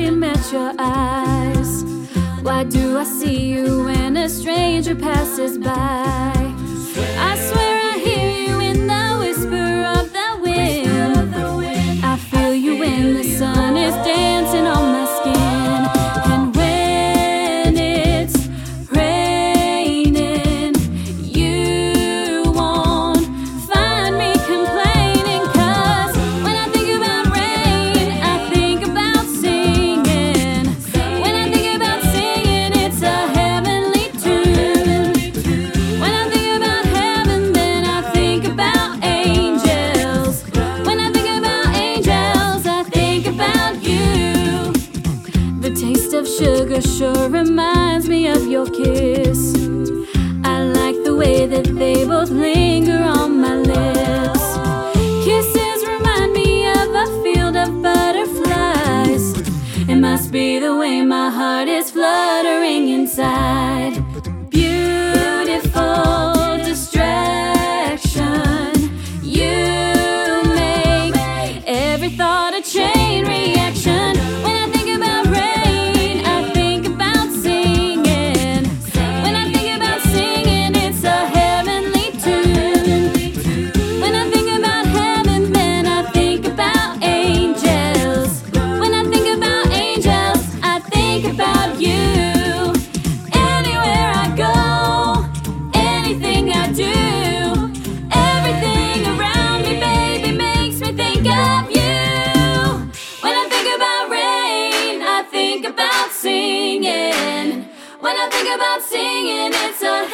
we met your eyes? Why do I see you when a stranger passes by? I swear I hear you in the whisper of the wind. I feel you when the sun is dancing on my skin. And when it's raining, you won't find me complaining. 'Cause when I think about rain, I think about singing. When I think about singing, it's a heavenly tune. When I think about heaven, then I think about angels. When I think about angels, I think about you. The taste of sugar sure reminds me of your kiss. I like the way that they both linger on my lips. Kisses remind me of a field of butterflies. It must be the way my heart is fluttering inside. Beautiful distraction. You make every thought a chain reaction. When I think about rain, I think about singing. When I think about singing, it's a heavenly tune. When I think about heaven, then I think about angels. When I think about angels, I think about you. Anywhere I go, anything I do, everything around me, baby, makes me think of you. When I think about rain, I think about singing. When I think about singing, it's a